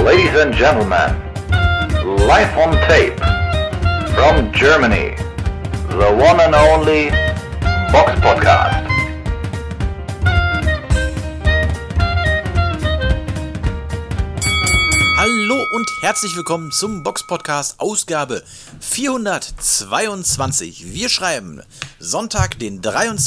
Ladies and gentlemen, live on tape from Germany, the one and only Box Podcast. Hallo und herzlich willkommen zum Box Podcast Ausgabe 422. Wir schreiben Sonntag, den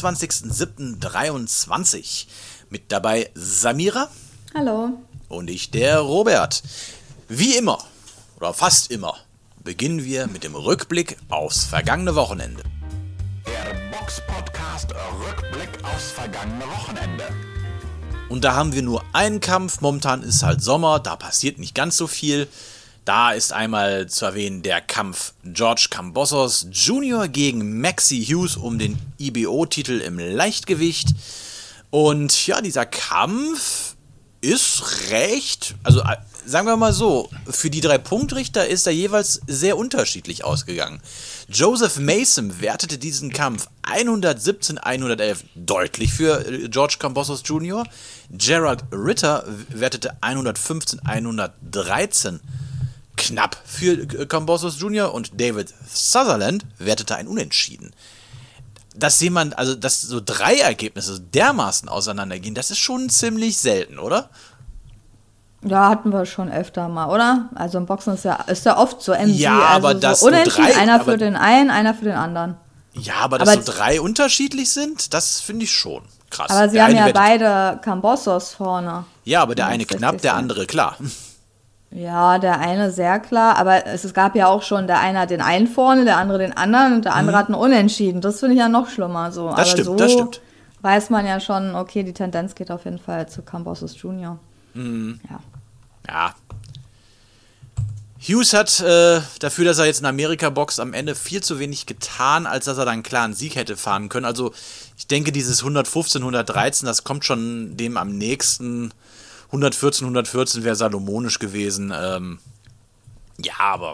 23.07.23. Mit dabei Samira. Hallo. Und ich, der Robert. Wie immer, oder fast immer, beginnen wir mit dem Rückblick aufs vergangene Wochenende. Der Box Podcast Rückblick aufs vergangene Wochenende. Und da haben wir nur einen Kampf. Momentan ist halt Sommer, da passiert nicht ganz so viel. Da ist einmal zu erwähnen der Kampf George Kambosos Jr. gegen Maxi Hughes um den IBO-Titel im Leichtgewicht. Und ja, dieser Kampf ist recht, also sagen wir mal so, für die 3 Punktrichter ist er jeweils sehr unterschiedlich ausgegangen. Joseph Mason wertete diesen Kampf 117-111 deutlich für George Kambosos Jr. Gerald Ritter wertete 115-113 knapp für Kambosos Jr. und David Sutherland wertete ein Unentschieden. Dass so 3 Ergebnisse dermaßen auseinandergehen, das ist schon ziemlich selten, oder? Ja, hatten wir schon öfter mal, oder? Also im Boxen ist ja oft so MG. Ja, also aber so dass unentschieden, so 3, einer für den einen, einer für den anderen. Ja, aber dass so 3 unterschiedlich sind, das finde ich schon krass. Aber sie haben ja beide Kambosos vorne. Ja, aber der eine knapp, der andere klar. Ja, der eine sehr klar, aber es gab ja auch schon, der eine hat den einen vorne, der andere den anderen und der andere hat einen Unentschieden. Das finde ich ja noch schlimmer. So. Das stimmt. Weiß man ja schon, okay, die Tendenz geht auf jeden Fall zu Kambosos Jr. Ja. Hughes hat dafür, dass er jetzt in Amerika boxt, am Ende viel zu wenig getan, als dass er dann einen klaren Sieg hätte fahren können. Also ich denke, dieses 115, 113, das kommt schon dem am nächsten. 114 wäre salomonisch gewesen. Ja, aber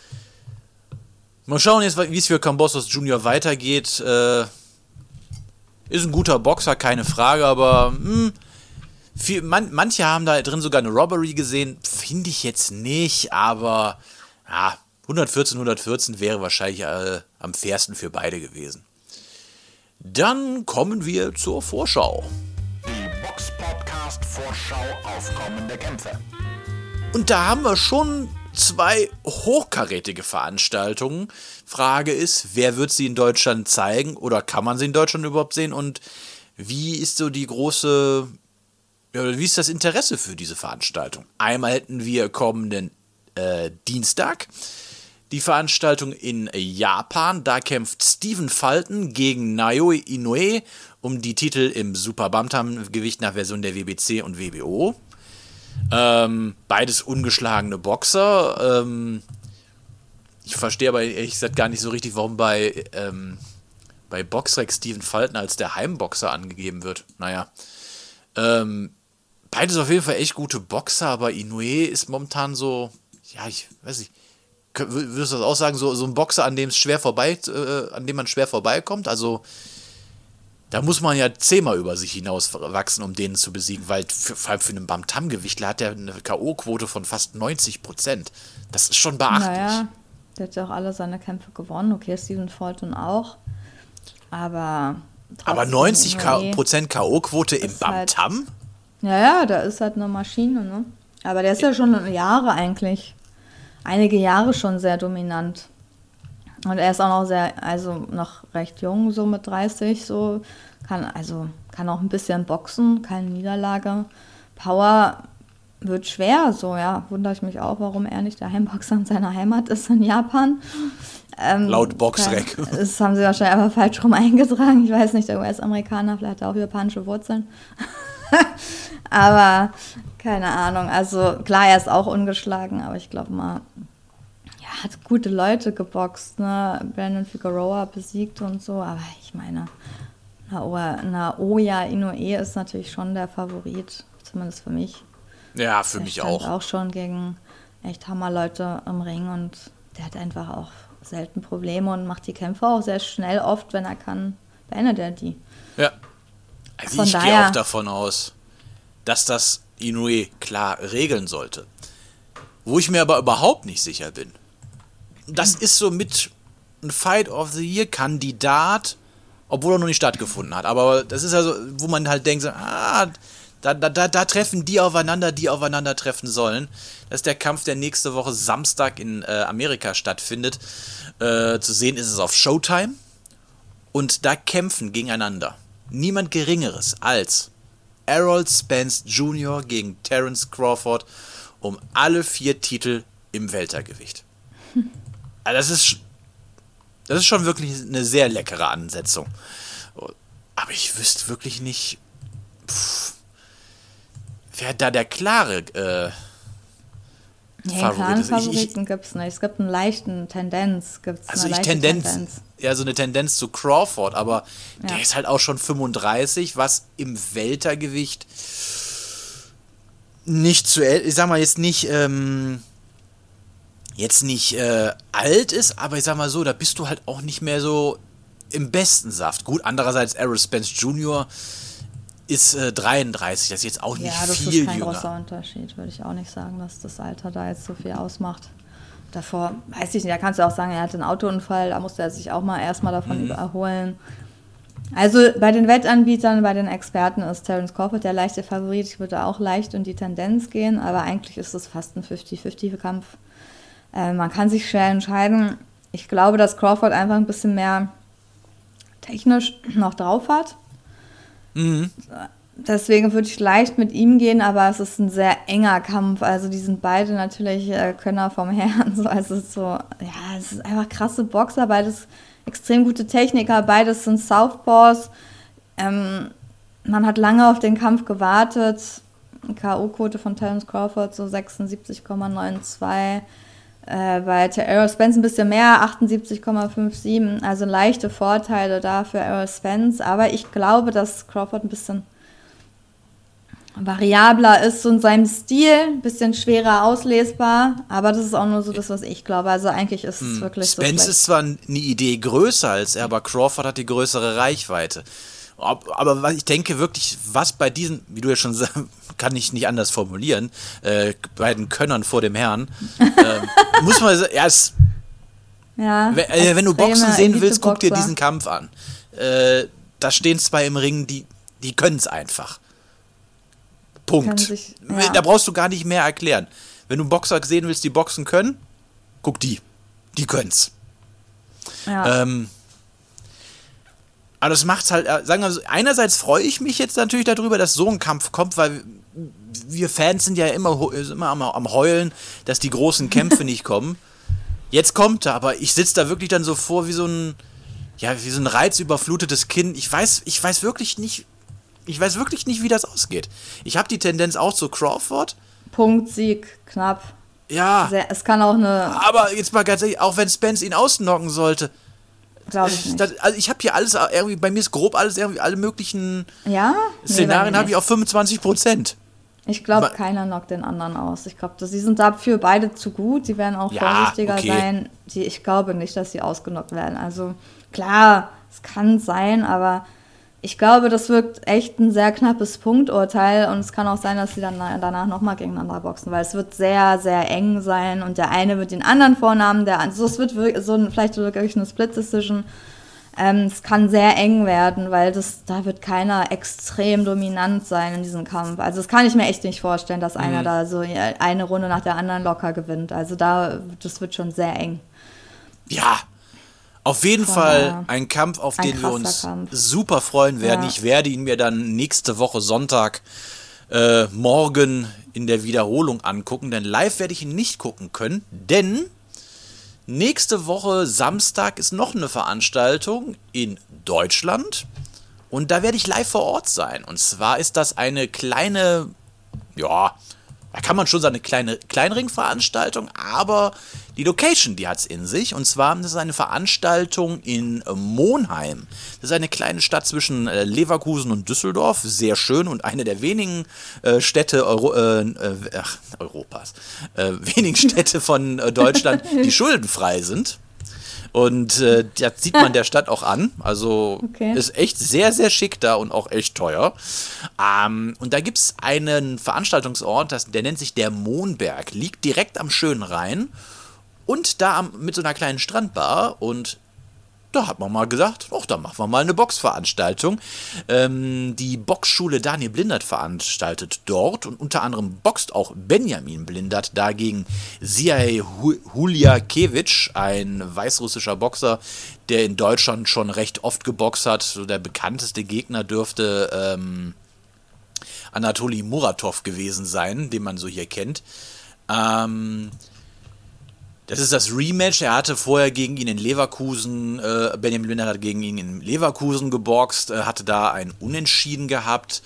mal schauen jetzt, wie es für Kambosos Jr. weitergeht. Ist ein guter Boxer, keine Frage, aber manche haben da drin sogar eine Robbery gesehen. Finde ich jetzt nicht, aber ja, 114 wäre wahrscheinlich am fairsten für beide gewesen. Dann kommen wir zur Vorschau. Die Box Podcast Vorschau auf kommende Kämpfe. Und da haben wir schon 2 hochkarätige Veranstaltungen. Frage ist, wer wird sie in Deutschland zeigen oder kann man sie in Deutschland überhaupt sehen? Und wie ist so wie ist das Interesse für diese Veranstaltung? Einmal hätten wir kommenden Dienstag die Veranstaltung in Japan. Da kämpft Stephen Fulton gegen Naoya Inoue um die Titel im Super Bantam-Gewicht nach Version der WBC und WBO. Beides ungeschlagene Boxer. Ich verstehe aber ehrlich gesagt gar nicht so richtig, warum bei Boxrec Stephen Fulton als der Heimboxer angegeben wird. Naja. Beides auf jeden Fall echt gute Boxer, aber Inoue ist momentan so, ja, ich weiß nicht, würdest du das auch sagen, so ein Boxer, an dem man schwer vorbeikommt? Also da muss man ja 10-mal über sich hinauswachsen, um den zu besiegen, weil vor allem für einen Bantam-Gewichtler hat er eine K.O.-Quote von fast 90%. Das ist schon beachtlich. Naja, der hat ja auch alle seine Kämpfe gewonnen. Okay, Stephen Fulton auch. Aber 90% K.O.-Quote im Bantam? Halt, ja, da ist halt eine Maschine, ne? Aber der ist ja schon einige Jahre schon sehr dominant. Und er ist auch noch recht jung, so mit 30, so. Kann auch ein bisschen boxen, keine Niederlage. Power wird schwer, so, ja. Wundere ich mich auch, warum er nicht der Heimboxer in seiner Heimat ist in Japan. Laut Boxrec. Das haben sie wahrscheinlich einfach falsch rum eingetragen. Ich weiß nicht, der US-Amerikaner, vielleicht hat er auch japanische Wurzeln. Aber keine Ahnung. Also klar, er ist auch ungeschlagen, aber ich glaube mal, ja, hat gute Leute geboxt, ne? Brandon Figueroa besiegt und so. Aber ich meine, Naoya Inoue ist natürlich schon der Favorit, zumindest für mich. Ja, für mich auch. Auch schon gegen echt Hammerleute im Ring und der hat einfach auch selten Probleme und macht die Kämpfe auch sehr schnell. Oft, wenn er kann, beendet er die. Ja. Also ich gehe auch davon aus, dass das Inoue klar regeln sollte. Wo ich mir aber überhaupt nicht sicher bin. Das ist so mit ein Fight of the Year Kandidat, obwohl er noch nicht stattgefunden hat. Aber das ist ja so, wo man halt denkt, so, da treffen die aufeinander treffen sollen. Das ist der Kampf, der nächste Woche Samstag in Amerika stattfindet. Zu sehen ist es auf Showtime. Und da kämpfen gegeneinander niemand Geringeres als Errol Spence Jr. gegen Terence Crawford um alle 4 Titel im Weltergewicht. Also das ist schon wirklich eine sehr leckere Ansetzung. Aber ich wüsste wirklich nicht, wer da der klare klaren Favoriten gibt es nicht. Es gibt einen leichten Tendenz. Ja, so eine Tendenz zu Crawford, aber der ist halt auch schon 35, was im Weltergewicht nicht ich sag mal jetzt nicht alt ist, aber ich sag mal so, da bist du halt auch nicht mehr so im besten Saft. Gut, andererseits Errol Spence Jr. ist 33, das ist jetzt auch nicht viel jünger. Ja, das ist kein großer Unterschied, würde ich auch nicht sagen, dass das Alter da jetzt so viel ausmacht. Davor, weiß ich nicht, da kannst du auch sagen, er hatte einen Autounfall, da musste er sich auch mal erstmal davon erholen. Also bei den Wettanbietern, bei den Experten ist Terence Crawford der leichte Favorit. Ich würde auch leicht in die Tendenz gehen, aber eigentlich ist es fast ein 50-50-Kampf. Man kann sich schwer entscheiden. Ich glaube, dass Crawford einfach ein bisschen mehr technisch noch drauf hat. Mhm. Deswegen würde ich leicht mit ihm gehen, aber es ist ein sehr enger Kampf. Also die sind beide natürlich Könner vom Herrn. So, also es ist einfach krasse Boxer, beides extrem gute Techniker, beides sind Southpaws. Man hat lange auf den Kampf gewartet. K.O.-Quote von Terence Crawford so 76,92. Bei Errol Spence ein bisschen mehr, 78,57. Also leichte Vorteile da für Errol Spence. Aber ich glaube, dass Crawford ein bisschen variabler ist so in seinem Stil, ein bisschen schwerer auslesbar, aber das ist auch nur so das, was ich glaube. Also eigentlich ist es wirklich so. Spence ist zwar eine Idee größer als er, aber Crawford hat die größere Reichweite. Aber ich denke wirklich, was bei diesen, wie du ja schon sagst, kann ich nicht anders formulieren, beiden Könnern vor dem Herrn, muss man wenn du Boxen sehen willst, guck dir diesen Kampf an. Da stehen 2 im Ring, die können es einfach. Punkt. Da brauchst du gar nicht mehr erklären. Wenn du Boxer sehen willst, die boxen können, guck die. Die können's. Ja. Aber das macht's halt, sagen wir so, einerseits freue ich mich jetzt natürlich darüber, dass so ein Kampf kommt, weil wir Fans sind ja immer am Heulen, dass die großen Kämpfe nicht kommen. Jetzt kommt er, aber ich sitze da wirklich dann so vor wie so ein reizüberflutetes Kind. Ich weiß wirklich nicht, wie das ausgeht. Ich habe die Tendenz auch zu Crawford. Punkt-Sieg, knapp. Ja. Es kann auch eine... Aber jetzt mal ganz ehrlich, auch wenn Spence ihn ausknocken sollte. Glaube ich nicht. Also ich habe hier alles irgendwie, bei mir ist grob alles irgendwie, alle möglichen Szenarien habe ich auf 25%. Ich glaube, keiner knockt den anderen aus. Ich glaube, sie sind dafür beide zu gut. Die werden auch vorsichtiger sein. Ich glaube nicht, dass sie ausgenockt werden. Also klar, es kann sein, aber ich glaube, das wirkt echt ein sehr knappes Punkturteil und es kann auch sein, dass sie dann danach nochmal gegeneinander boxen, weil es wird sehr, sehr eng sein und der eine wird den anderen vornahmen, es wird vielleicht wirklich eine Split-Decision. Es kann sehr eng werden, weil da wird keiner extrem dominant sein in diesem Kampf. Also das kann ich mir echt nicht vorstellen, dass einer da so eine Runde nach der anderen locker gewinnt. Also das wird schon sehr eng. Ja, auf jeden Fall ein Kampf, auf den wir uns super freuen werden. Ja. Ich werde ihn mir dann nächste Woche Sonntag morgen in der Wiederholung angucken, denn live werde ich ihn nicht gucken können, denn nächste Woche Samstag ist noch eine Veranstaltung in Deutschland und da werde ich live vor Ort sein. Und zwar ist das eine kleine, da kann man schon sagen, eine kleine Kleinringveranstaltung, aber die Location, die hat es in sich. Und zwar ist es eine Veranstaltung in Monheim. Das ist eine kleine Stadt zwischen Leverkusen und Düsseldorf. Sehr schön und eine der wenigen Städte Europas. Wenigen Städte von Deutschland, die schuldenfrei sind. Und das sieht man der Stadt auch an. Also ist echt sehr, sehr schick da und auch echt teuer. Und da gibt es einen Veranstaltungsort, der nennt sich der Mohnberg. Liegt direkt am schönen Rhein und da mit so einer kleinen Strandbar. Und da hat man mal gesagt, da machen wir mal eine Boxveranstaltung. Die Boxschule Daniel Blindert veranstaltet dort und unter anderem boxt auch Benjamin Blindert dagegen Siaj Huljakewitsch, ein weißrussischer Boxer, der in Deutschland schon recht oft geboxt hat. So der bekannteste Gegner dürfte Anatoli Muratov gewesen sein, den man so hier kennt. Das ist das Rematch. Er hatte vorher gegen ihn in Leverkusen, Benjamin Blindert hat gegen ihn in Leverkusen geboxt, hatte da ein Unentschieden gehabt.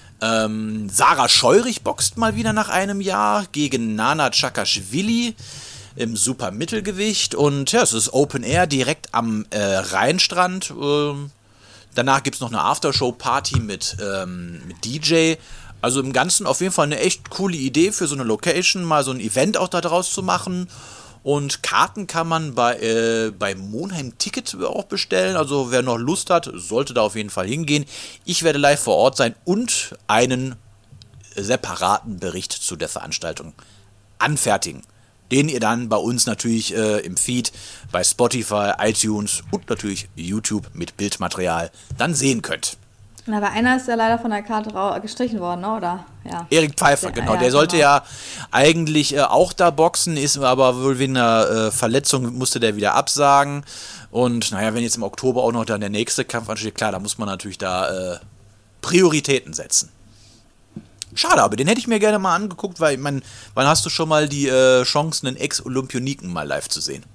Sarah Scheurich boxt mal wieder nach einem Jahr gegen Nana Tschakaschwili im Supermittelgewicht. Und ja, es ist Open Air direkt am Rheinstrand. Danach gibt es noch eine Aftershow-Party mit DJ. Also im Ganzen auf jeden Fall eine echt coole Idee für so eine Location, mal so ein Event auch da draus zu machen. Und Karten kann man bei Monheim Ticket auch bestellen. Also wer noch Lust hat, sollte da auf jeden Fall hingehen. Ich werde live vor Ort sein und einen separaten Bericht zu der Veranstaltung anfertigen. Den ihr dann bei uns natürlich im Feed, bei Spotify, iTunes und natürlich YouTube mit Bildmaterial dann sehen könnt. Aber einer ist ja leider von der Karte gestrichen worden, oder? Ja. Erik Pfeiffer, genau. Der sollte ja eigentlich auch da boxen, ist aber wohl wegen einer Verletzung, musste der wieder absagen. Und naja, wenn jetzt im Oktober auch noch dann der nächste Kampf ansteht, klar, da muss man natürlich da Prioritäten setzen. Schade, aber den hätte ich mir gerne mal angeguckt, weil, ich meine, wann hast du schon mal die Chance, einen Ex-Olympioniken mal live zu sehen?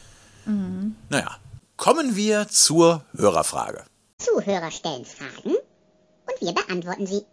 Naja, kommen wir zur Hörerfrage. Zuhörer stellen Fragen und wir beantworten sie.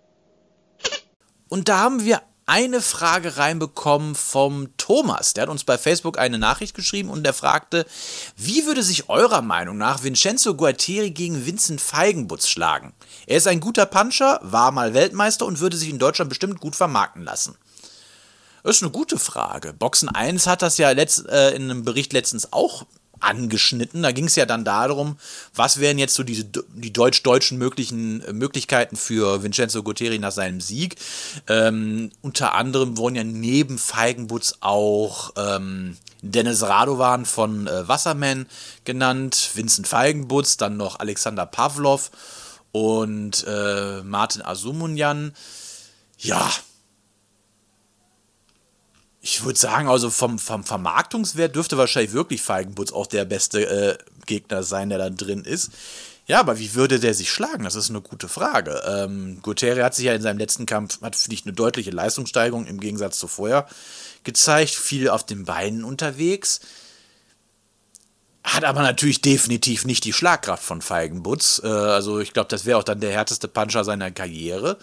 Und da haben wir eine Frage reinbekommen vom Thomas. Der hat uns bei Facebook eine Nachricht geschrieben und der fragte, wie würde sich eurer Meinung nach Vincenzo Gualtieri gegen Vincent Feigenbutz schlagen? Er ist ein guter Puncher, war mal Weltmeister und würde sich in Deutschland bestimmt gut vermarkten lassen. Das ist eine gute Frage. Boxen 1 hat das ja in einem Bericht letztens auch angeschnitten. Da ging es ja dann darum, was wären jetzt so die deutsch-deutschen Möglichkeiten für Vincenzo Gualtieri nach seinem Sieg. Unter anderem wurden ja neben Feigenbutz auch Dennis Radovan von Wasserman genannt, Vincent Feigenbutz, dann noch Alexander Pavlov und Martin Asumunjan. Ja, ich würde sagen, also vom Vermarktungswert dürfte wahrscheinlich wirklich Feigenbutz auch der beste Gegner sein, der da drin ist. Ja, aber wie würde der sich schlagen? Das ist eine gute Frage. Gualtieri hat sich ja in seinem letzten Kampf, finde ich, eine deutliche Leistungssteigerung im Gegensatz zu vorher gezeigt. Viel auf den Beinen unterwegs. Hat aber natürlich definitiv nicht die Schlagkraft von Feigenbutz. Also ich glaube, das wäre auch dann der härteste Puncher seiner Karriere.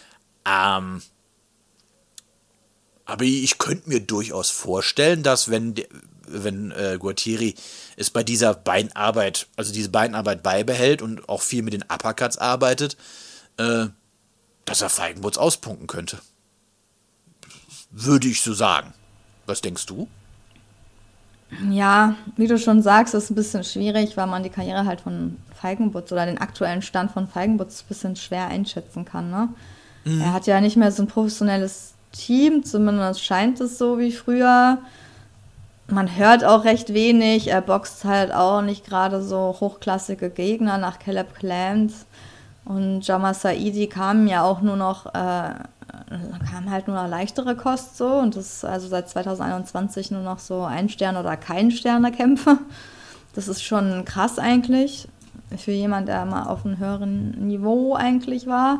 Aber ich könnte mir durchaus vorstellen, dass wenn Gualtieri es bei dieser Beinarbeit, also diese Beinarbeit beibehält und auch viel mit den Uppercuts arbeitet, dass er Feigenbutz auspunkten könnte. Würde ich so sagen. Was denkst du? Ja, wie du schon sagst, ist ein bisschen schwierig, weil man die Karriere halt von Feigenbutz oder den aktuellen Stand von Feigenbutz ein bisschen schwer einschätzen kann, ne? Er hat ja nicht mehr so ein professionelles Team, zumindest scheint es so wie früher. Man hört auch recht wenig, er boxt halt auch nicht gerade so hochklassige Gegner nach Caleb Plant und Jama Saidi kam halt nur noch leichtere Kost so und das ist also seit 2021 nur noch so Ein-Stern- oder Kein-Sterne-Kämpfe. Das ist schon krass eigentlich für jemand, der mal auf einem höheren Niveau eigentlich war.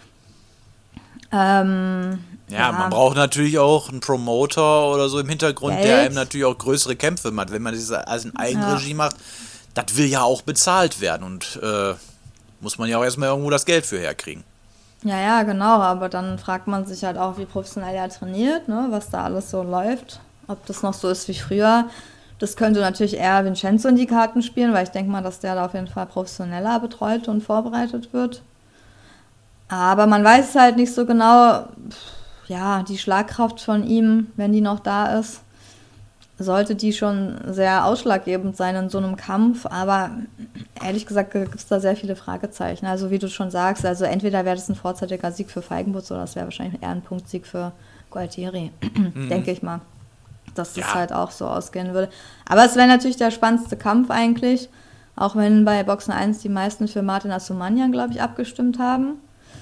Ja, man braucht natürlich auch einen Promoter oder so im Hintergrund, Geld. der einem natürlich auch größere Kämpfe macht. Wenn man das als in Eigenregie macht, das will ja auch bezahlt werden und muss man ja auch erstmal irgendwo das Geld für herkriegen. Ja, genau, aber dann fragt man sich halt auch, wie professionell er trainiert, ne, was da alles so läuft, ob das noch so ist wie früher. Das könnte natürlich eher Vincenzo in die Karten spielen, weil ich denke mal, dass der da auf jeden Fall professioneller betreut und vorbereitet wird. Aber man weiß es halt nicht so genau, ja, die Schlagkraft von ihm, wenn die noch da ist sollte die schon sehr ausschlaggebend sein in so einem Kampf, aber ehrlich gesagt gibt es da sehr viele Fragezeichen. Also wie du schon sagst, also entweder wäre das ein vorzeitiger Sieg für Feigenbutz oder das wäre wahrscheinlich eher ein Punktsieg für Gualtieri, denke ich mal, dass das halt auch so ausgehen würde. Aber es wäre natürlich der spannendste Kampf eigentlich, auch wenn bei Boxen 1 die meisten für Martin Asumanian, glaube ich, abgestimmt haben.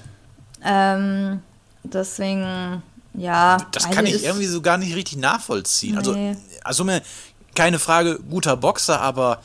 Deswegen... Ja, das kann ich irgendwie so gar nicht richtig nachvollziehen. Nee. Also keine Frage, guter Boxer, aber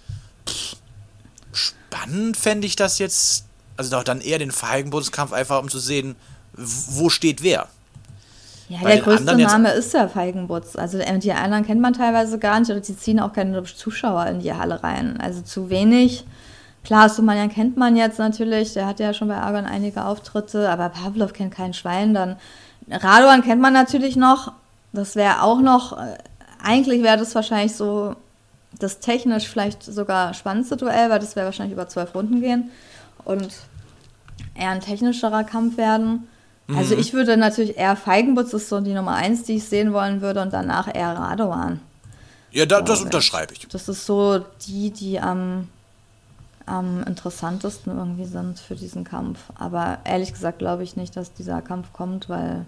spannend fände ich das jetzt, also doch dann eher den Feigenbutz-Kampf, einfach um zu sehen, wo steht wer. Ja, Bei der größte anderen Name ist der Feigenbutz. Also die anderen kennt man teilweise gar nicht oder die ziehen auch keine Zuschauer in die Halle rein. Also zu wenig. Klar, Asumanian kennt man jetzt natürlich, der hat ja schon bei Argon einige Auftritte, aber Pavlov kennt kein Schwein, dann Radovan kennt man natürlich noch, das wäre auch noch, eigentlich wäre das wahrscheinlich so das technisch vielleicht sogar spannendste Duell, weil das wäre wahrscheinlich über 12 Runden gehen und eher ein technischerer Kampf werden. Also ich würde natürlich eher Feigenbutz, ist so die Nummer 1, die ich sehen wollen würde und danach eher Radovan. Ja, das unterschreibe ich. Das ist so die am interessantesten irgendwie sind für diesen Kampf. Aber ehrlich gesagt glaube ich nicht, dass dieser Kampf kommt, weil,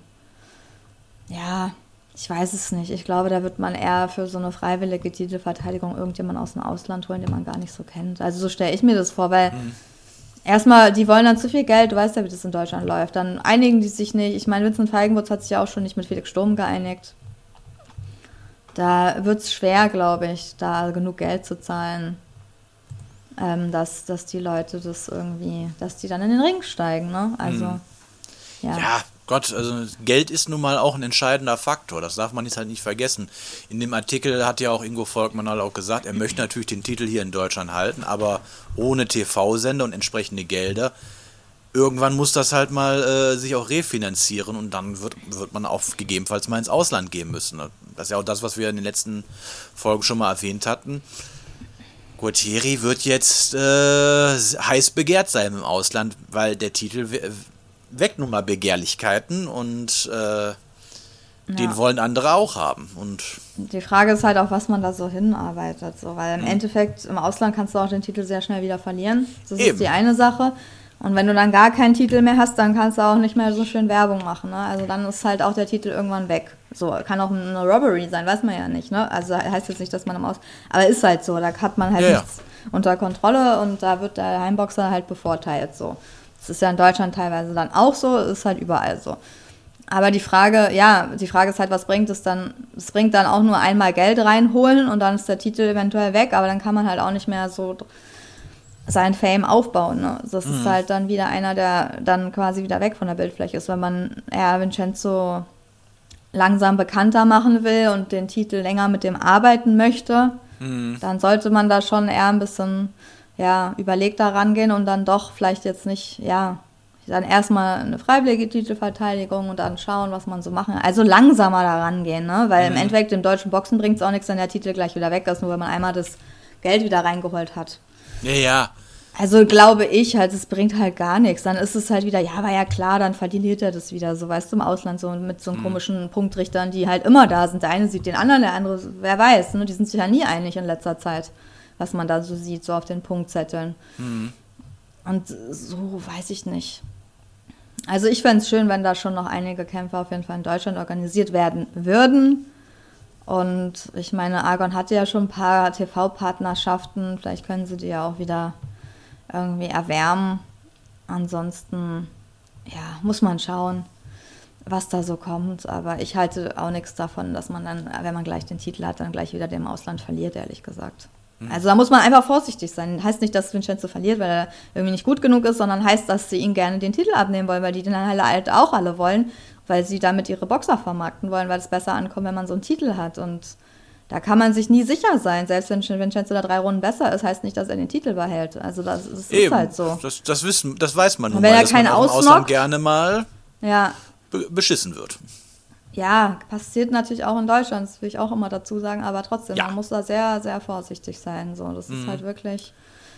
ja, ich weiß es nicht. Ich glaube, da wird man eher für so eine freiwillige Titelverteidigung irgendjemanden aus dem Ausland holen, den man gar nicht so kennt. Also so stelle ich mir das vor, weil erstmal, die wollen dann zu viel Geld, du weißt ja, wie das in Deutschland läuft. Dann einigen die sich nicht. Ich meine, Vincent Feigenbutz hat sich ja auch schon nicht mit Felix Sturm geeinigt. Da wird es schwer, glaube ich, da genug Geld zu zahlen. Dass die Leute das irgendwie, dass die dann in den Ring steigen, ne? Also, Ja, Gott, also Geld ist nun mal auch ein entscheidender Faktor, das darf man jetzt halt nicht vergessen. In dem Artikel hat ja auch Ingo Volkmann auch gesagt, er möchte natürlich den Titel hier in Deutschland halten, aber ohne TV-Sender und entsprechende Gelder. Irgendwann muss das halt mal sich auch refinanzieren und dann wird man auch gegebenenfalls mal ins Ausland gehen müssen. Das ist ja auch das, was wir in den letzten Folgen schon mal erwähnt hatten. Gualtieri wird jetzt heiß begehrt sein im Ausland, weil der Titel weckt nun mal Begehrlichkeiten und den wollen andere auch haben. Und die Frage ist halt auch, was man da so hinarbeitet. So, weil im Endeffekt im Ausland kannst du auch den Titel sehr schnell wieder verlieren. Das ist die eine Sache. Und wenn du dann gar keinen Titel mehr hast, dann kannst du auch nicht mehr so schön Werbung machen. Ne? Also dann ist halt auch der Titel irgendwann weg. So, kann auch eine Robbery sein, weiß man ja nicht. Ne? Also heißt jetzt nicht, dass man aber ist halt so, da hat man halt nichts unter Kontrolle und da wird der Heimboxer halt bevorteilt. So. Das ist ja in Deutschland teilweise dann auch so, ist halt überall so. Aber die Frage ist halt, was bringt es dann? Es bringt dann auch nur einmal Geld reinholen und dann ist der Titel eventuell weg, aber dann kann man halt auch nicht mehr so sein Fame aufbauen. Ne? Das ist halt dann wieder einer, der dann quasi wieder weg von der Bildfläche ist. Wenn man Vincenzo langsam bekannter machen will und den Titel länger mit dem arbeiten möchte, dann sollte man da schon eher ein bisschen überlegter rangehen und dann doch vielleicht jetzt nicht, dann erstmal eine freiwillige Titelverteidigung und dann schauen, was man so machen. Also langsamer da rangehen, ne? Weil im Endeffekt im deutschen Boxen bringt es auch nichts, wenn der Titel gleich wieder weg ist, nur wenn man einmal das Geld wieder reingeholt hat. Ja. Also glaube ich halt, es bringt halt gar nichts. Dann ist es halt wieder, war ja klar, dann verliert er das wieder. So, weißt du, im Ausland so mit so komischen Punktrichtern, die halt immer da sind. Der eine sieht den anderen, der andere, wer weiß, ne? Die sind sich ja nie einig in letzter Zeit, was man da so sieht, so auf den Punktzetteln. Und so weiß ich nicht. Also ich fände es schön, wenn da schon noch einige Kämpfe auf jeden Fall in Deutschland organisiert werden würden. Und ich meine, Argon hatte ja schon ein paar TV-Partnerschaften. Vielleicht können sie die ja auch wieder irgendwie erwärmen. Ansonsten, muss man schauen, was da so kommt. Aber ich halte auch nichts davon, dass man dann, wenn man gleich den Titel hat, dann gleich wieder dem Ausland verliert, ehrlich gesagt. Also da muss man einfach vorsichtig sein. Heißt nicht, dass Vincenzo verliert, weil er irgendwie nicht gut genug ist, sondern heißt, dass sie ihn gerne den Titel abnehmen wollen, weil die den halt auch alle wollen, weil sie damit ihre Boxer vermarkten wollen, weil es besser ankommt, wenn man so einen Titel hat. Und da kann man sich nie sicher sein. Selbst wenn Vincenzo da 3 Runden besser ist, heißt nicht, dass er den Titel behält. Also das ist halt so. Das weiß man nun mal, dass man auch im Ausland gerne mal beschissen wird. Ja, passiert natürlich auch in Deutschland, das will ich auch immer dazu sagen, aber trotzdem, man muss da sehr, sehr vorsichtig sein. So, das ist halt wirklich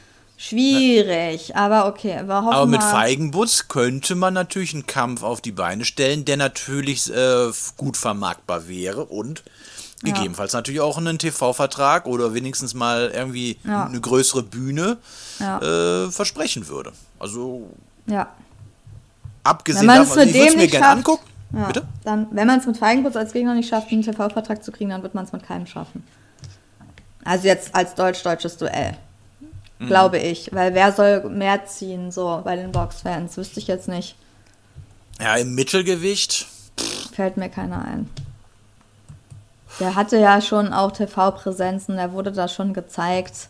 schwierig, aber okay. Aber mit Feigenbutz könnte man natürlich einen Kampf auf die Beine stellen, der natürlich gut vermarktbar wäre und Gegebenenfalls natürlich auch einen TV-Vertrag oder wenigstens mal irgendwie Ja. eine größere Bühne Ja. versprechen würde. Also Ja. abgesehen Wenn man es davon, mit ich würde es dem mir nicht gerne schafft, angucken. ja, Bitte? dann, wenn man es mit Feigenputz als Gegner nicht schafft, einen TV-Vertrag zu kriegen, dann wird man es mit keinem schaffen. Also jetzt als deutsch-deutsches Duell. Glaube ich. Weil wer soll mehr ziehen, so bei den Boxfans? Wüsste ich jetzt nicht. Ja, im Mittelgewicht. Fällt mir keiner ein. Der hatte ja schon auch TV-Präsenzen, der wurde da schon gezeigt.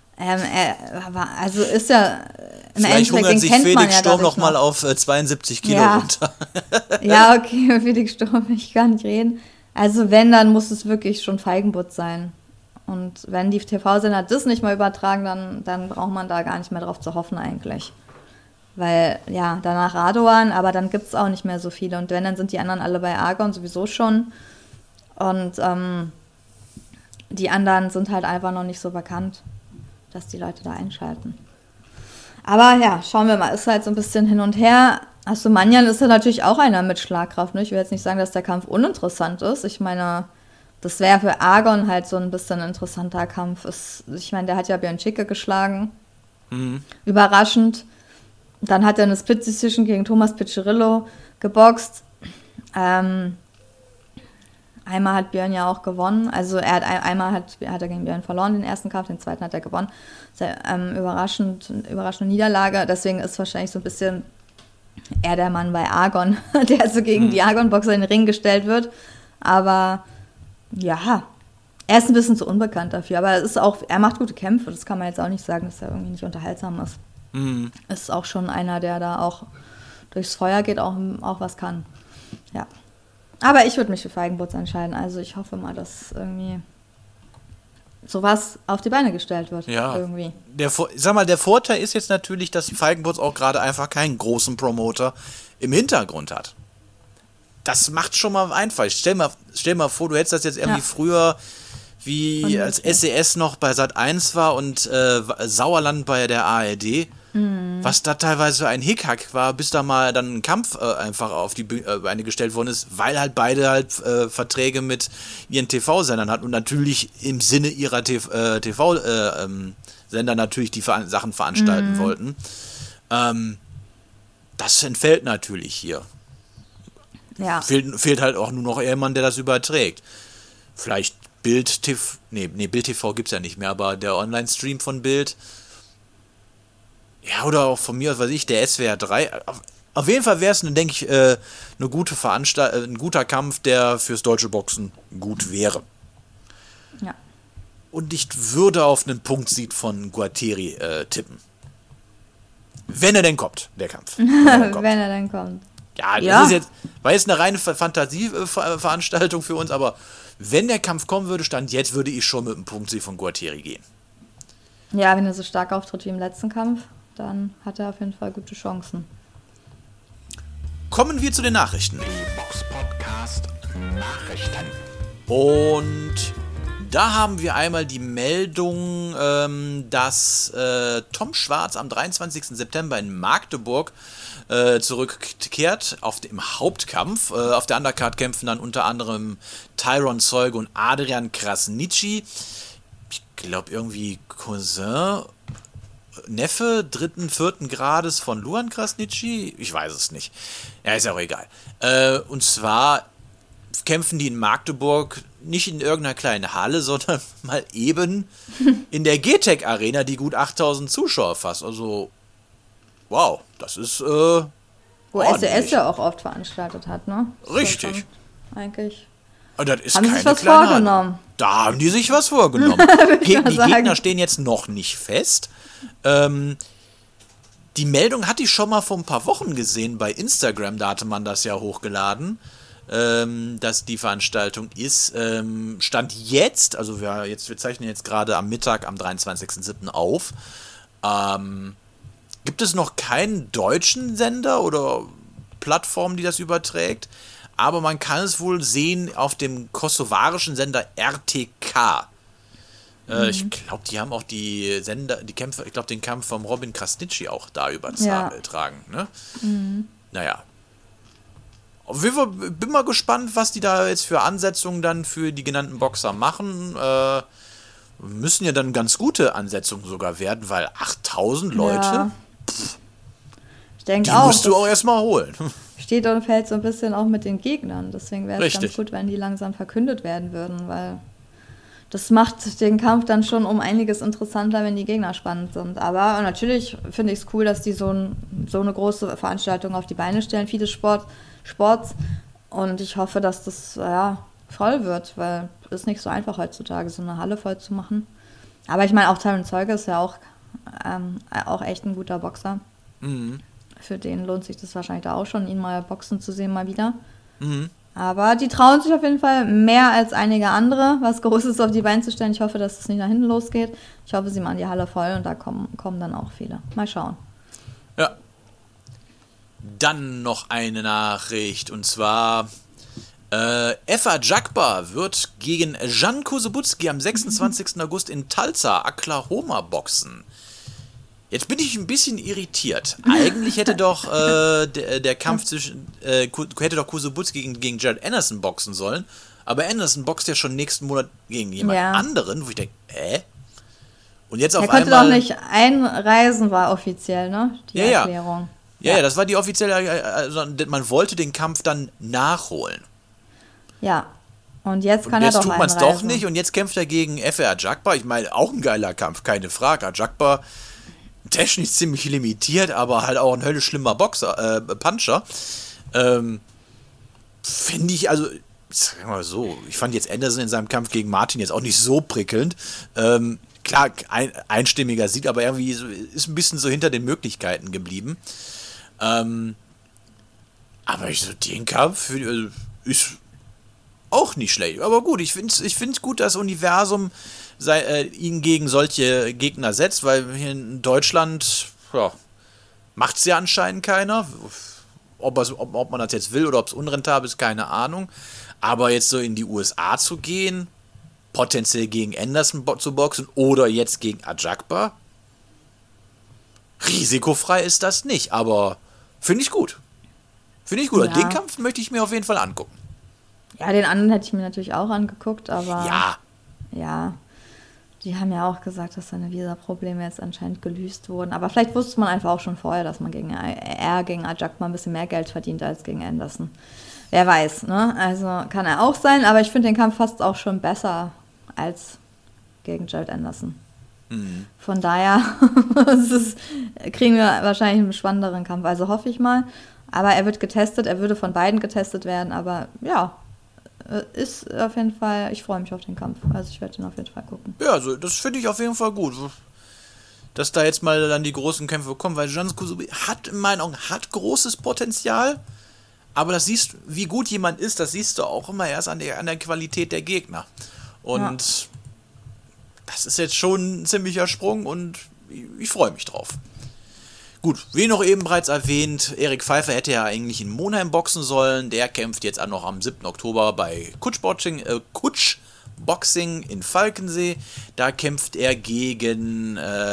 Also ist ja im Vielleicht Endeffekt, hungert den sich kennt man Felix ja Sturm dadurch nochmal auf 72 Kilo Ja. runter. Ja, okay, Felix Sturm, ich kann nicht reden. Also wenn, dann muss es wirklich schon Feigenputz sein. Und wenn die TV-Sender das nicht mal übertragen, dann braucht man da gar nicht mehr drauf zu hoffen eigentlich. Weil, ja, danach Radovan, aber dann gibt es auch nicht mehr so viele. Und wenn, dann sind die anderen alle bei Argon sowieso schon. Und die anderen sind halt einfach noch nicht so bekannt, dass die Leute da einschalten. Aber ja, schauen wir mal, ist halt so ein bisschen hin und her. Asumanyan ist ja natürlich auch einer mit Schlagkraft. Ne? Ich will jetzt nicht sagen, dass der Kampf uninteressant ist. Ich meine, das wäre für Argon halt so ein bisschen ein interessanter Kampf. Ich meine, der hat ja Björn Schicke geschlagen. Überraschend. Dann hat er eine Split-Decision gegen Thomas Piccirillo geboxt. Einmal hat Björn ja auch gewonnen. Also einmal hat er gegen Björn verloren, den ersten Kampf, den zweiten hat er gewonnen. Sehr, überraschende Niederlage. Deswegen ist wahrscheinlich so ein bisschen eher der Mann bei Argon, der so gegen die Argon-Boxer in den Ring gestellt wird. Aber ja, er ist ein bisschen zu unbekannt dafür. Aber er macht gute Kämpfe. Das kann man jetzt auch nicht sagen, dass er irgendwie nicht unterhaltsam ist. Ist auch schon einer, der da auch durchs Feuer geht, auch was kann. Ja. Aber ich würde mich für Feigenputz entscheiden. Also ich hoffe mal, dass irgendwie sowas auf die Beine gestellt wird. Ja. Irgendwie. Der Vorteil ist jetzt natürlich, dass Feigenputz auch gerade einfach keinen großen Promoter im Hintergrund hat. Das macht schon mal einfach. Stell mal vor, du hättest das jetzt irgendwie früher, wie als SES noch bei Sat.1 war und Sauerland bei der ARD, was da teilweise ein Hickhack war, bis da mal dann ein Kampf einfach auf die Beine gestellt worden ist, weil halt beide halt Verträge mit ihren TV-Sendern hatten und natürlich im Sinne ihrer TV-Sender natürlich die Sachen veranstalten wollten. Das entfällt natürlich hier. Ja. Fehlt halt auch nur noch jemand, der das überträgt. Vielleicht Bild TV, Bild TV gibt es ja nicht mehr, aber der Online-Stream von Bild. Ja, oder auch von mir aus, weiß ich, der SWR 3. Auf jeden Fall wäre es, denke ich, eine gute ein guter Kampf, der fürs deutsche Boxen gut wäre. Ja. Und ich würde auf einen Punktsieg von Guattari tippen. Wenn er denn kommt, der Kampf. Wenn er dann kommt. Ja, das war jetzt eine reine Fantasieveranstaltung für uns, aber wenn der Kampf kommen würde, Stand jetzt, würde ich schon mit einem Punktsieg von Guattari gehen. Ja, wenn er so stark auftritt wie im letzten Kampf, dann hat er auf jeden Fall gute Chancen. Kommen wir zu den Nachrichten. Die Box-Podcast Nachrichten. Und da haben wir einmal die Meldung, dass Tom Schwarz am 23. September in Magdeburg zurückkehrt im Hauptkampf. Auf der Undercard kämpfen dann unter anderem Tyron Zeuge und Adrian Krasniqi. Ich glaube irgendwie Cousin, Neffe 3., 4. Grades von Luan Krasniqi. Ich weiß es nicht. Ja, ist ja auch egal. Und zwar kämpfen die in Magdeburg nicht in irgendeiner kleinen Halle, sondern mal eben in der GTEC Arena, die gut 8000 Zuschauer fasst. Also, wow, das ist Wo ordentlich. SES ja auch oft veranstaltet hat, ne? Richtig. Eigentlich. Und das ist Haben sie keine sich was kleine Halle. vorgenommen? Da haben die sich was vorgenommen. Die mal sagen. Gegner stehen jetzt noch nicht fest. Die Meldung hatte ich schon mal vor ein paar Wochen gesehen bei Instagram, da hatte man das ja hochgeladen, dass die Veranstaltung ist. Stand jetzt, also wir zeichnen jetzt gerade am Mittag am 23.07. auf. Gibt es noch keinen deutschen Sender oder Plattform, die das überträgt? Aber man kann es wohl sehen auf dem kosovarischen Sender RTK. Ich glaube, die haben auch die Kämpfe, ich glaube, den Kampf vom Robin Krasniqi auch da übertragen. Ne? Naja. Auf jeden Fall bin mal gespannt, was die da jetzt für Ansetzungen dann für die genannten Boxer machen. Müssen ja dann ganz gute Ansetzungen sogar werden, weil 8000 Leute, Ja. Ich denke die auch, musst du auch das erstmal holen. steht und fällt so ein bisschen auch mit den Gegnern. Deswegen wäre es ganz Richtig. gut, wenn die langsam verkündet werden würden, weil das macht den Kampf dann schon um einiges interessanter, wenn die Gegner spannend sind. Aber natürlich finde ich es cool, dass die so eine große Veranstaltung auf die Beine stellen, viele Sports. Und ich hoffe, dass das voll wird, weil es ist nicht so einfach heutzutage, so eine Halle voll zu machen. Aber ich meine, auch Terence Zeuge ist ja auch echt ein guter Boxer. Für den lohnt sich das wahrscheinlich da auch schon, ihn mal boxen zu sehen, mal wieder. Aber die trauen sich auf jeden Fall mehr als einige andere, was Großes auf die Beine zu stellen. Ich hoffe, dass es nicht nach hinten losgeht. Ich hoffe, sie machen die Halle voll und da kommen dann auch viele. Mal schauen. Ja. Dann noch eine Nachricht, und zwar Effa Jagba wird gegen Jan Kosebutski am 26. August in Tulsa, Oklahoma boxen. Jetzt bin ich ein bisschen irritiert. Eigentlich hätte doch der Kampf hätte doch Kosebutski gegen Jared Anderson boxen sollen, aber Anderson boxt ja schon nächsten Monat gegen jemand anderen, wo ich denke, Und jetzt auf Er konnte einmal doch nicht einreisen, war offiziell, ne? Die Erklärung. Ja, das war die offizielle, also man wollte den Kampf dann nachholen. Ja. Und jetzt kann Jetzt er doch tut man es einreisen. doch nicht und jetzt kämpft er gegen Efe Ajagba. Ich meine, auch ein geiler Kampf, keine Frage. Ajagba technisch ziemlich limitiert, aber halt auch ein höllisch schlimmer Puncher. Finde ich, also, sag mal so, ich fand jetzt Anderson in seinem Kampf gegen Martin jetzt auch nicht so prickelnd. Klar, einstimmiger Sieg, aber irgendwie ist ein bisschen so hinter den Möglichkeiten geblieben. Aber den Kampf ist auch nicht schlecht. Aber gut, ich find's gut, dass das Universum ihn gegen solche Gegner setzt, weil hier in Deutschland macht es ja anscheinend keiner. Ob man das jetzt will oder ob es unrentabel ist, keine Ahnung. Aber jetzt so in die USA zu gehen, potenziell gegen Anderson zu boxen oder jetzt gegen Ajagba, risikofrei ist das nicht, aber finde ich gut. Ja. Den Kampf möchte ich mir auf jeden Fall angucken. Ja, den anderen hätte ich mir natürlich auch angeguckt, aber Ja, die haben ja auch gesagt, dass seine Visa-Probleme jetzt anscheinend gelöst wurden. Aber vielleicht wusste man einfach auch schon vorher, dass man gegen Ajagba ein bisschen mehr Geld verdient als gegen Anderson. Wer weiß, ne? Also kann er auch sein, aber ich finde den Kampf fast auch schon besser als gegen Jared Anderson. Von daher kriegen wir wahrscheinlich einen spannenderen Kampf, also hoffe ich mal. Aber er wird getestet, er würde von beiden getestet werden, aber ja, ist auf jeden Fall, ich freue mich auf den Kampf, also ich werde den auf jeden Fall gucken. Ja, also das finde ich auf jeden Fall gut, dass da jetzt mal dann die großen Kämpfe kommen, weil Jan Kuzubi hat in meinen Augen großes Potenzial, aber das siehst, wie gut jemand ist, das siehst du auch immer erst an der Qualität der Gegner. Und das ist jetzt schon ein ziemlicher Sprung und ich freue mich drauf. Gut, wie noch eben bereits erwähnt, Erik Pfeiffer hätte ja eigentlich in Monheim boxen sollen. Der kämpft jetzt auch noch am 7. Oktober bei Kutsch Boxing in Falkensee. Da kämpft er gegen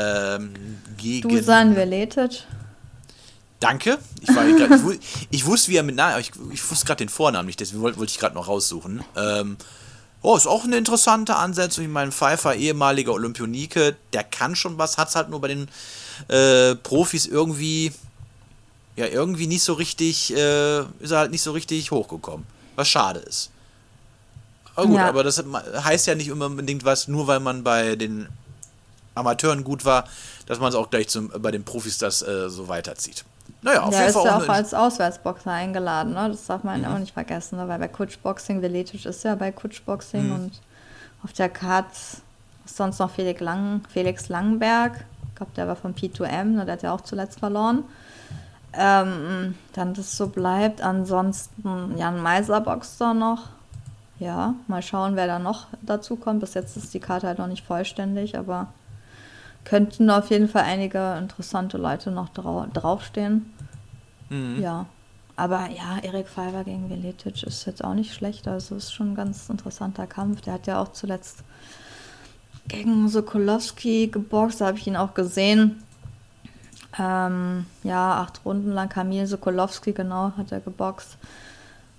Dusan Veletic. Danke. Ich wusste, wie er mit ich wusste gerade den Vornamen nicht, deswegen wollte ich gerade noch raussuchen. Ist auch eine interessante Ansetzung. Ich meine, Pfeiffer, ehemaliger Olympionike, der kann schon was, hat es halt nur bei den Profis irgendwie nicht so richtig, ist er halt nicht so richtig hochgekommen. Was schade ist. Aber gut, aber das heißt ja nicht unbedingt was, nur weil man bei den Amateuren gut war, dass man es auch gleich bei den Profis das so weiterzieht. Naja, auf jeden Fall. Er ist ja auch als Auswärtsboxer eingeladen, ne? Das darf man auch nicht vergessen, ne? Weil bei Kutsch Boxing, Veletic ist ja bei Kutsch Boxing und auf der Card ist sonst noch Felix Langenberg. Ich glaube, der war von P2M, ne? Der hat ja auch zuletzt verloren. Dann das so bleibt. Ansonsten Jan Meiser boxt da noch. Ja, mal schauen, wer da noch dazu kommt. Bis jetzt ist die Karte halt noch nicht vollständig, aber könnten auf jeden Fall einige interessante Leute noch draufstehen. Ja, aber ja, Erik Pfeiffer gegen Veletic ist jetzt auch nicht schlecht. Also ist schon ein ganz interessanter Kampf. Der hat ja auch zuletzt gegen Sokolowski geboxt, da habe ich ihn auch gesehen. 8 Runden lang, Kamil Sokolowski, genau, hat er geboxt.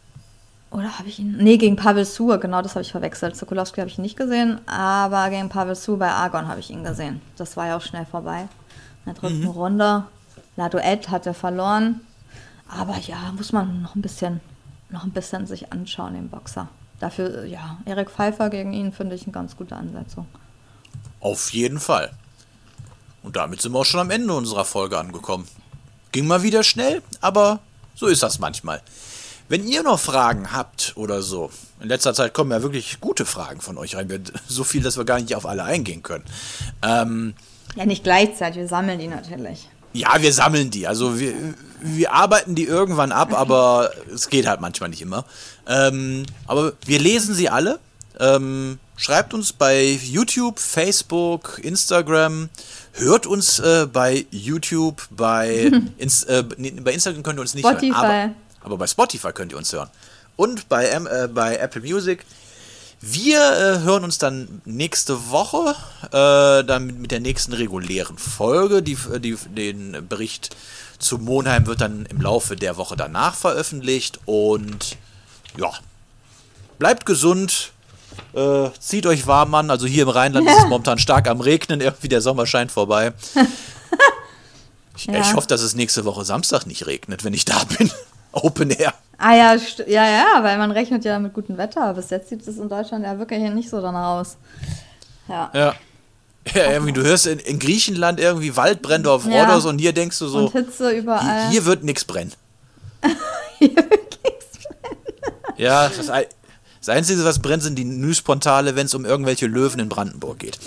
Oder habe ich ihn? Nee, gegen Pavel Suhr, genau, das habe ich verwechselt. Sokolowski habe ich nicht gesehen, aber gegen Pavel Suhr bei Argon habe ich ihn gesehen. Das war ja auch schnell vorbei. In der dritten Runde. Laduet hat er verloren. Aber ja, muss man noch ein bisschen sich anschauen, den Boxer. Dafür, ja, Erik Pfeiffer gegen ihn finde ich eine ganz gute Ansetzung. Auf jeden Fall. Und damit sind wir auch schon am Ende unserer Folge angekommen. Ging mal wieder schnell, aber so ist das manchmal. Wenn ihr noch Fragen habt oder so, in letzter Zeit kommen ja wirklich gute Fragen von euch rein. So viel, dass wir gar nicht auf alle eingehen können. Ja, nicht gleichzeitig, wir sammeln die natürlich. Ja, wir sammeln die. Also wir arbeiten die irgendwann ab, aber es geht halt manchmal nicht immer. Aber wir lesen sie alle. Schreibt uns bei YouTube, Facebook, Instagram. Hört uns bei YouTube, bei Instagram könnt ihr uns nicht Spotify. hören. Aber bei Spotify könnt ihr uns hören. Und bei Apple Music. Wir hören uns dann nächste Woche, dann mit der nächsten regulären Folge. Den Bericht zu Monheim wird dann im Laufe der Woche danach veröffentlicht. Und ja, bleibt gesund, zieht euch warm an. Also hier im Rheinland ist es momentan stark am Regnen, irgendwie der Sommer scheint vorbei. Ich hoffe, dass es nächste Woche Samstag nicht regnet, wenn ich da bin. Open Air. Ah ja, ja, weil man rechnet ja mit gutem Wetter. Bis jetzt sieht es in Deutschland ja wirklich nicht so danach aus. Ja. Ja, irgendwie, du hörst in Griechenland irgendwie Waldbrände auf Rhodos und hier denkst du so, und Hitze überall. Hier wird nichts brennen. Hier wird nichts brennen. Ja, das Einzige, was brennt, sind die Nüspontale, wenn es um irgendwelche Löwen in Brandenburg geht.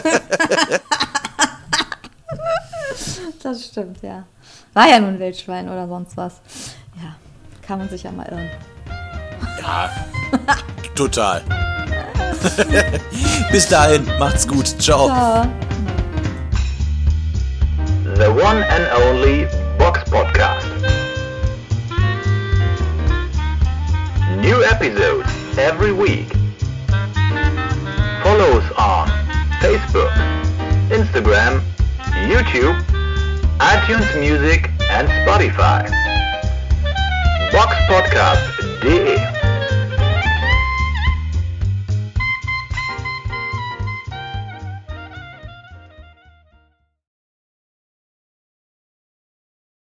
Das stimmt, ja. War ja nur ein Wildschwein oder sonst was. Ja, kann man sich ja mal irren. Ja, total. Bis dahin, macht's gut. Ciao. Ciao. The one and only Box Podcast. New episodes every week. Follow us on Facebook, Instagram, YouTube, iTunes Music and Spotify. Boxpodcast.de